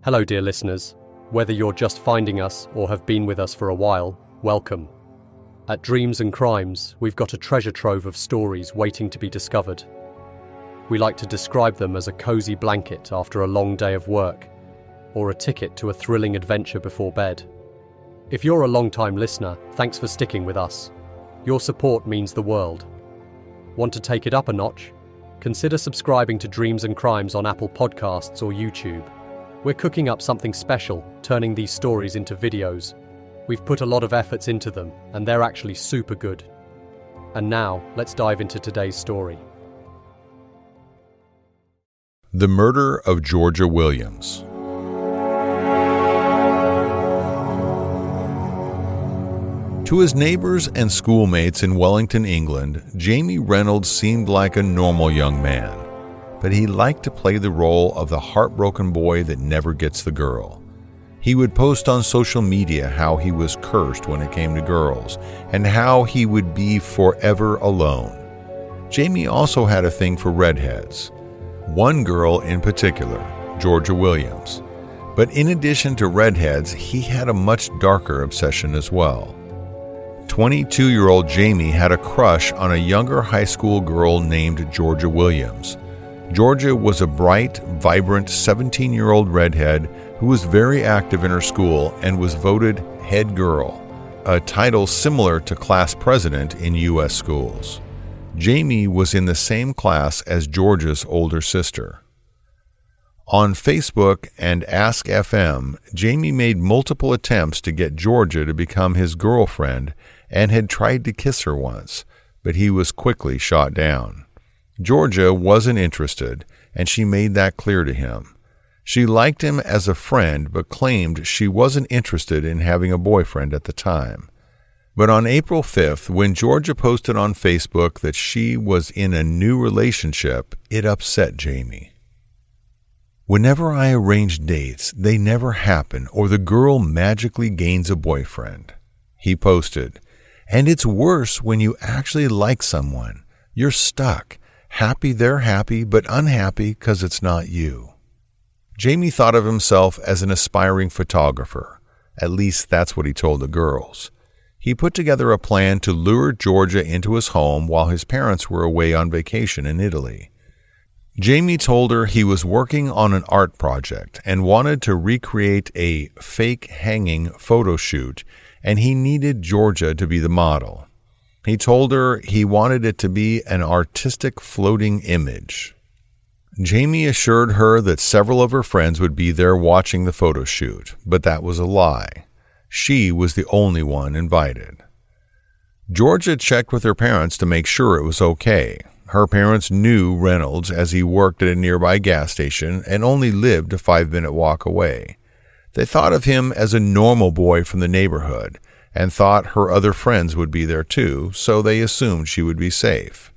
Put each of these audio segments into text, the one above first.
Hello, dear listeners. Whether you're just finding us or have been with us for a while, welcome. At Dreams and Crimes, we've got a treasure trove of stories waiting to be discovered. We like to describe them as a cozy blanket after a long day of work, or a ticket to a thrilling adventure before bed. If you're a long-time listener, thanks for sticking with us. Your support means the world. Want to take it up a notch? Consider subscribing to Dreams and Crimes on Apple Podcasts or YouTube. We're cooking up something special, turning these stories into videos. We've put a lot of efforts into them, and they're actually super good. And now, let's dive into today's story. The Murder of Georgia Williams. To his neighbors and schoolmates in Wellington, England, Jamie Reynolds seemed like a normal young man, but he liked to play the role of the heartbroken boy that never gets the girl. He would post on social media how he was cursed when it came to girls, and how he would be forever alone. Jamie also had a thing for redheads. One girl in particular, Georgia Williams. But in addition to redheads, he had a much darker obsession as well. 22-year-old Jamie had a crush on a younger high school girl named Georgia Williams. Georgia was a bright, vibrant 17-year-old redhead who was very active in her school and was voted head girl, a title similar to class president in U.S. schools. Jamie was in the same class as Georgia's older sister. On Facebook and Ask FM, Jamie made multiple attempts to get Georgia to become his girlfriend and had tried to kiss her once, but he was quickly shot down. Georgia wasn't interested, and she made that clear to him. She liked him as a friend, but claimed she wasn't interested in having a boyfriend at the time. But on April 5th, when Georgia posted on Facebook that she was in a new relationship, it upset Jamie. "Whenever I arrange dates, they never happen, or the girl magically gains a boyfriend," he posted. "And it's worse when you actually like someone. You're stuck. Happy they're happy, but unhappy because it's not you." Jamie thought of himself as an aspiring photographer. At least that's what he told the girls. He put together a plan to lure Georgia into his home while his parents were away on vacation in Italy. Jamie told her he was working on an art project and wanted to recreate a fake hanging photo shoot, and he needed Georgia to be the model. He told her he wanted it to be an artistic floating image. Jamie assured her that several of her friends would be there watching the photo shoot, but that was a lie. She was the only one invited. Georgia checked with her parents to make sure it was okay. Her parents knew Reynolds as he worked at a nearby gas station and only lived a 5-minute walk away. They thought of him as a normal boy from the neighborhood and thought her other friends would be there too, so they assumed she would be safe.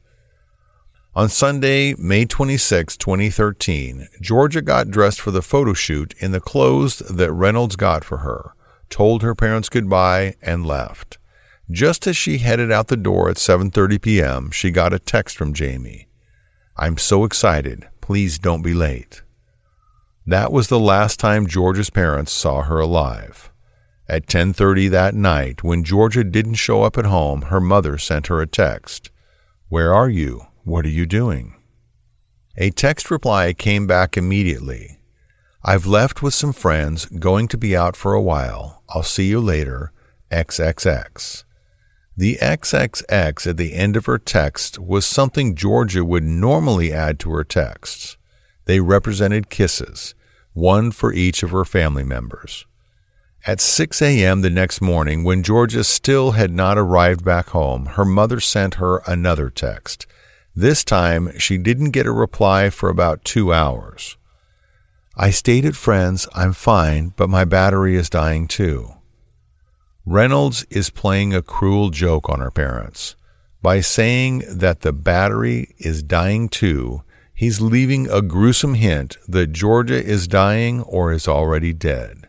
On Sunday, May 26, 2013, Georgia got dressed for the photo shoot in the clothes that Reynolds got for her, told her parents goodbye, and left. Just as she headed out the door at 7:30 p.m., she got a text from Jamie. "I'm so excited. Please don't be late." That was the last time Georgia's parents saw her alive. At 10:30 that night, when Georgia didn't show up at home, her mother sent her a text. "Where are you? What are you doing?" A text reply came back immediately. "I've left with some friends, going to be out for a while. I'll see you later. XXX." The XXX at the end of her text was something Georgia would normally add to her texts. They represented kisses, one for each of her family members. At 6 a.m. the next morning, when Georgia still had not arrived back home, her mother sent her another text. This time, she didn't get a reply for about 2 hours. "I stayed at friends. I'm fine, but my battery is dying too." Reynolds is playing a cruel joke on her parents. By saying that the battery is dying too, he's leaving a gruesome hint that Georgia is dying or is already dead.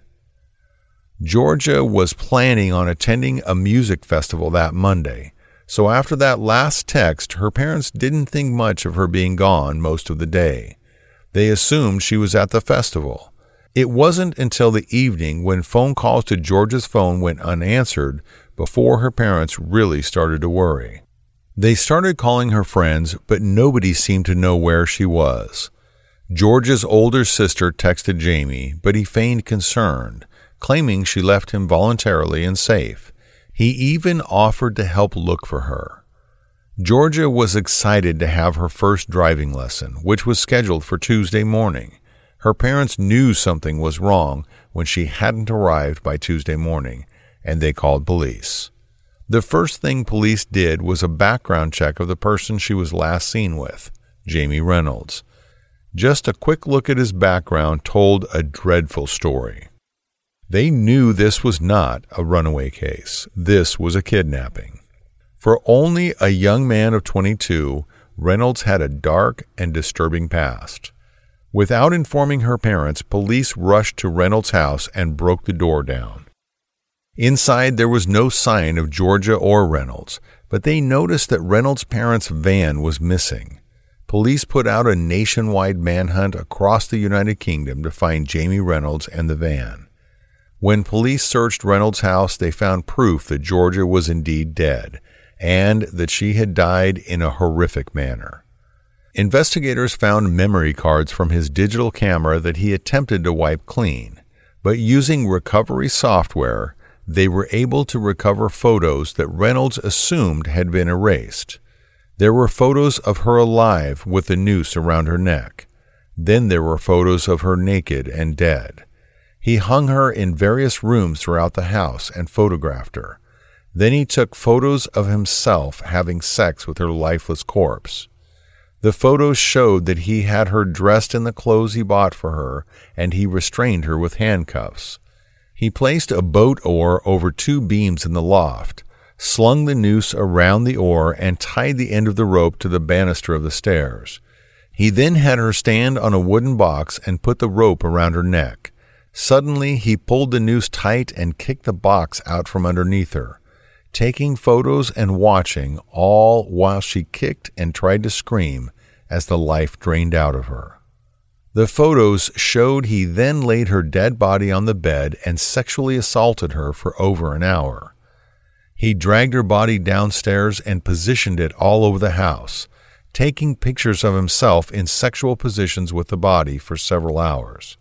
Georgia was planning on attending a music festival that Monday, so after that last text, her parents didn't think much of her being gone most of the day. They assumed she was at the festival. It wasn't until the evening when phone calls to Georgia's phone went unanswered before her parents really started to worry. They started calling her friends, but nobody seemed to know where she was. Georgia's older sister texted Jamie, but he feigned concern, claiming she left him voluntarily and safe. He even offered to help look for her. Georgia was excited to have her first driving lesson, which was scheduled for Tuesday morning. Her parents knew something was wrong when she hadn't arrived by Tuesday morning, and they called police. The first thing police did was a background check of the person she was last seen with, Jamie Reynolds. Just a quick look at his background told a dreadful story. They knew this was not a runaway case. This was a kidnapping. For only a young man of 22, Reynolds had a dark and disturbing past. Without informing her parents, police rushed to Reynolds' house and broke the door down. Inside, there was no sign of Georgia or Reynolds, but they noticed that Reynolds' parents' van was missing. Police put out a nationwide manhunt across the United Kingdom to find Jamie Reynolds and the van. When police searched Reynolds' house, they found proof that Georgia was indeed dead, and that she had died in a horrific manner. Investigators found memory cards from his digital camera that he attempted to wipe clean, but using recovery software, they were able to recover photos that Reynolds assumed had been erased. There were photos of her alive with the noose around her neck. Then there were photos of her naked and dead. He hung her in various rooms throughout the house and photographed her. Then he took photos of himself having sex with her lifeless corpse. The photos showed that he had her dressed in the clothes he bought for her, and he restrained her with handcuffs. He placed a boat oar over 2 beams in the loft, slung the noose around the oar, and tied the end of the rope to the banister of the stairs. He then had her stand on a wooden box and put the rope around her neck. Suddenly, he pulled the noose tight and kicked the box out from underneath her, taking photos and watching, all while she kicked and tried to scream as the life drained out of her. The photos showed he then laid her dead body on the bed and sexually assaulted her for over an hour. He dragged her body downstairs and positioned it all over the house, taking pictures of himself in sexual positions with the body for several hours.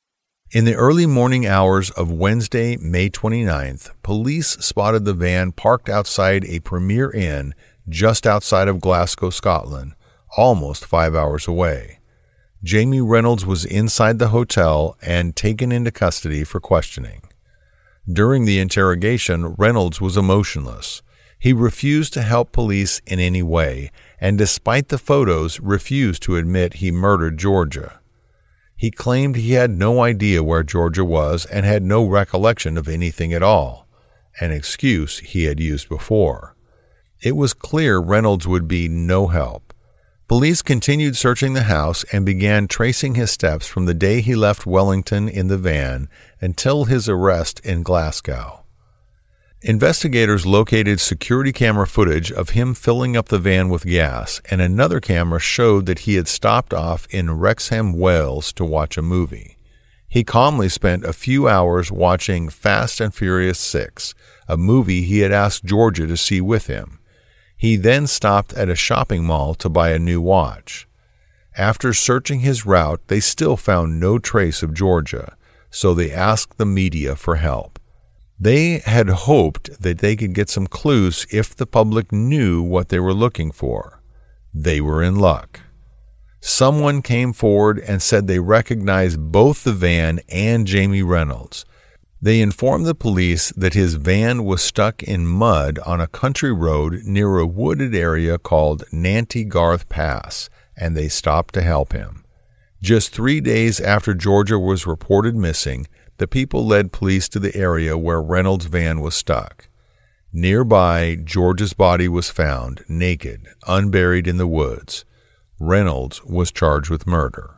In the early morning hours of Wednesday, May 29th, police spotted the van parked outside a Premier Inn just outside of Glasgow, Scotland, almost 5 hours away. Jamie Reynolds was inside the hotel and taken into custody for questioning. During the interrogation, Reynolds was emotionless. He refused to help police in any way, and despite the photos, refused to admit he murdered Georgia. He claimed he had no idea where Georgia was and had no recollection of anything at all, an excuse he had used before. It was clear Reynolds would be no help. Police continued searching the house and began tracing his steps from the day he left Wellington in the van until his arrest in Glasgow. Investigators located security camera footage of him filling up the van with gas, and another camera showed that he had stopped off in Wrexham, Wales to watch a movie. He calmly spent a few hours watching Fast and Furious 6, a movie he had asked Georgia to see with him. He then stopped at a shopping mall to buy a new watch. After searching his route, they still found no trace of Georgia, so they asked the media for help. They had hoped that they could get some clues if the public knew what they were looking for. They were in luck. Someone came forward and said they recognized both the van and Jamie Reynolds. They informed the police that his van was stuck in mud on a country road near a wooded area called Nanty Garth Pass, and they stopped to help him. Just 3 days after Georgia was reported missing, the people led police to the area where Reynolds' van was stuck. Nearby, Georgia's body was found, naked, unburied in the woods. Reynolds was charged with murder.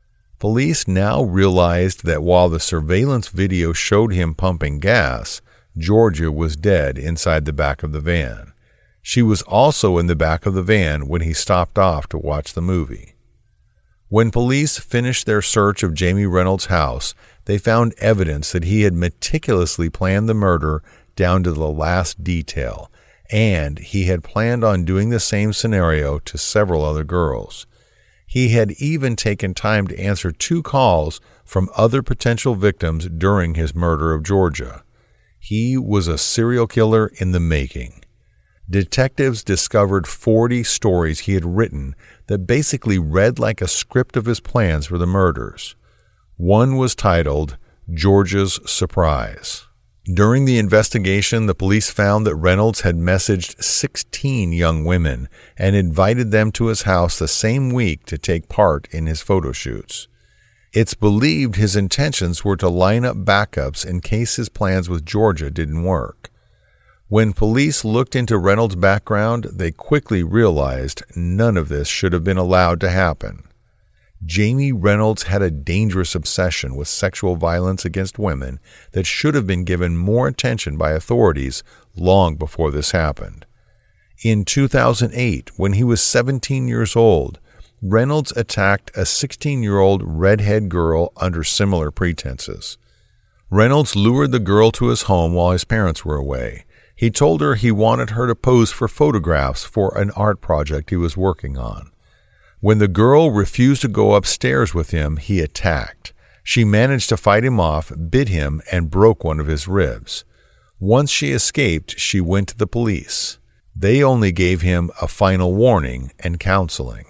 Police now realized that while the surveillance video showed him pumping gas, Georgia was dead inside the back of the van. She was also in the back of the van when he stopped off to watch the movie. When police finished their search of Jamie Reynolds' house, they found evidence that he had meticulously planned the murder down to the last detail, and he had planned on doing the same scenario to several other girls. He had even taken time to answer 2 calls from other potential victims during his murder of Georgia. He was a serial killer in the making. Detectives discovered 40 stories he had written that basically read like a script of his plans for the murders. One was titled Georgia's Surprise. During the investigation, the police found that Reynolds had messaged 16 young women and invited them to his house the same week to take part in his photo shoots. It's believed his intentions were to line up backups in case his plans with Georgia didn't work. When police looked into Reynolds' background, they quickly realized none of this should have been allowed to happen. Jamie Reynolds had a dangerous obsession with sexual violence against women that should have been given more attention by authorities long before this happened. In 2008, when he was 17 years old, Reynolds attacked a 16-year-old redhead girl under similar pretenses. Reynolds lured the girl to his home while his parents were away. He told her he wanted her to pose for photographs for an art project he was working on. When the girl refused to go upstairs with him, he attacked. She managed to fight him off, bit him, and broke one of his ribs. Once she escaped, she went to the police. They only gave him a final warning and counseling.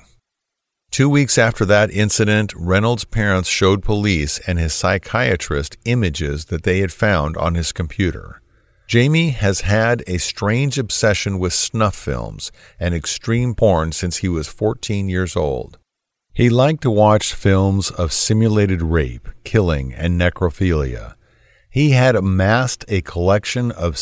2 weeks after that incident, Reynolds' parents showed police and his psychiatrist images that they had found on his computer. Jamie has had a strange obsession with snuff films and extreme porn since he was 14 years old. He liked to watch films of simulated rape, killing, and necrophilia. He had amassed a collection of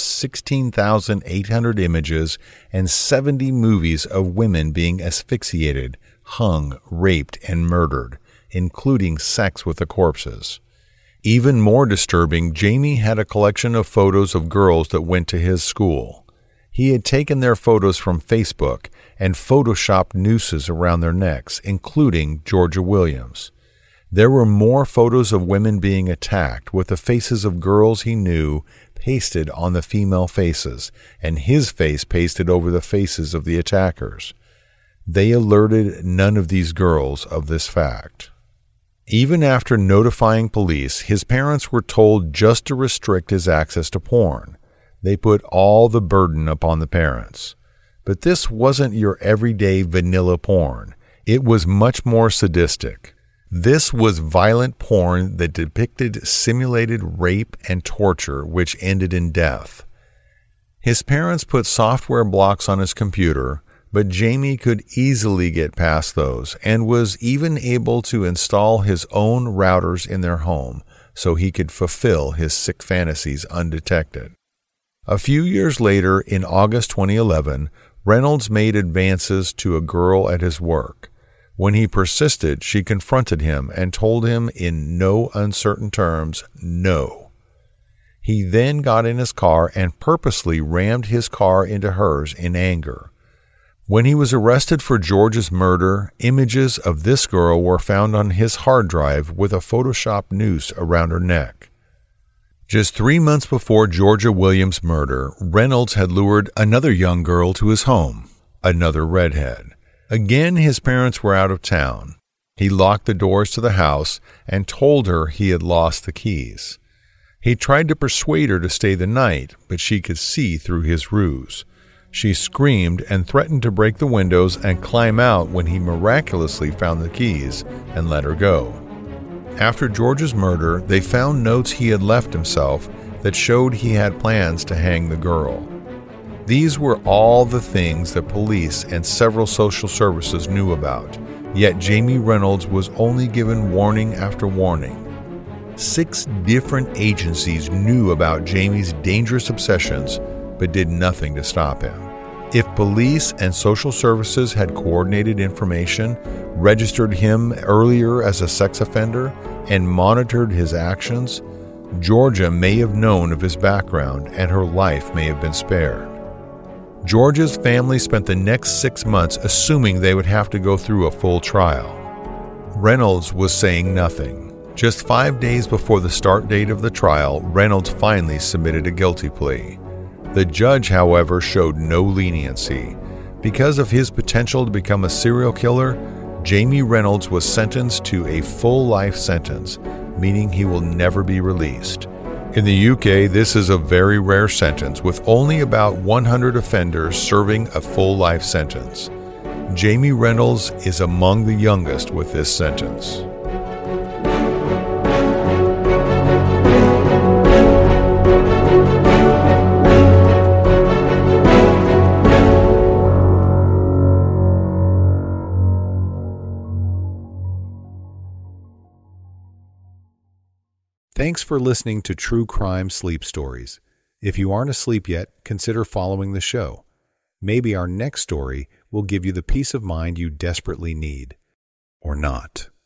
16,800 images and 70 movies of women being asphyxiated, hung, raped, and murdered, including sex with the corpses. Even more disturbing, Jamie had a collection of photos of girls that went to his school. He had taken their photos from Facebook and photoshopped nooses around their necks, including Georgia Williams. There were more photos of women being attacked with the faces of girls he knew pasted on the female faces, and his face pasted over the faces of the attackers. They alerted none of these girls of this fact. Even after notifying police, his parents were told just to restrict his access to porn. They put all the burden upon the parents. But this wasn't your everyday vanilla porn. It was much more sadistic. This was violent porn that depicted simulated rape and torture, which ended in death. His parents put software blocks on his computer, but Jamie could easily get past those and was even able to install his own routers in their home so he could fulfill his sick fantasies undetected. A few years later, in August 2011, Reynolds made advances to a girl at his work. When he persisted, she confronted him and told him in no uncertain terms, no. He then got in his car and purposely rammed his car into hers in anger. When he was arrested for Georgia's murder, images of this girl were found on his hard drive with a photoshopped noose around her neck. Just 3 months before Georgia Williams' murder, Reynolds had lured another young girl to his home, another redhead. Again, his parents were out of town. He locked the doors to the house and told her he had lost the keys. He tried to persuade her to stay the night, but she could see through his ruse. She screamed and threatened to break the windows and climb out when he miraculously found the keys and let her go. After George's murder, they found notes he had left himself that showed he had plans to hang the girl. These were all the things that police and several social services knew about, yet Jamie Reynolds was only given warning after warning. 6 different agencies knew about Jamie's dangerous obsessions, but did nothing to stop him. If police and social services had coordinated information, registered him earlier as a sex offender, and monitored his actions, Georgia may have known of his background and her life may have been spared. Georgia's family spent the next 6 months assuming they would have to go through a full trial. Reynolds was saying nothing. Just 5 days before the start date of the trial, Reynolds finally submitted a guilty plea. The judge, however, showed no leniency. Because of his potential to become a serial killer, Jamie Reynolds was sentenced to a full life sentence, meaning he will never be released. In the UK, this is a very rare sentence, with only about 100 offenders serving a full life sentence. Jamie Reynolds is among the youngest with this sentence. Thanks for listening to True Crime Sleep Stories. If you aren't asleep yet, consider following the show. Maybe our next story will give you the peace of mind you desperately need. Or not.